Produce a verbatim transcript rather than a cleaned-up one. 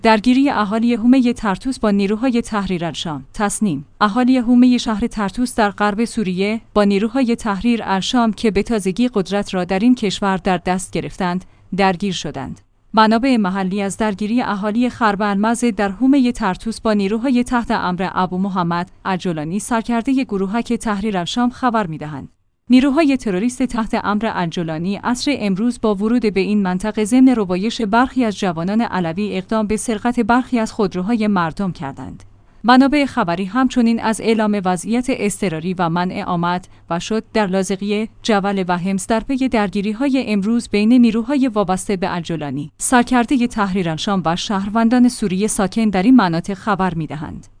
درگیری اهالی حومه طرطوس با نیروهای تحریر الشام. تصنیم: اهالی حومه شهر طرطوس در غرب سوریه با نیروهای تحریر الشام که به تازگی قدرت را در این کشور در دست گرفتند، درگیر شدند. منابع محلی از درگیری اهالی خرب المعز در حومه طرطوس با نیروهای تحت امر ابو محمد الجولانی سرکرده گروهک تحریر الشام خبر می‌دهند. نیروهای تروریست تحت امر الجولانی عصر امروز با ورود به این منطقه ضمن ربایش برخی از جوانان علوی اقدام به سرقت برخی از خودروهای مردم کردند. منابع خبری همچنین از اعلام وضعیت اضطراری و منع آمد و شد در لاذقیه، جبل و حمص در پی درگیری‌های امروز بین نیروهای وابسته به الجولانی، سرکرده تحریر الشام و شهروندان سوریه ساکن در این مناطق خبر می‌دهند.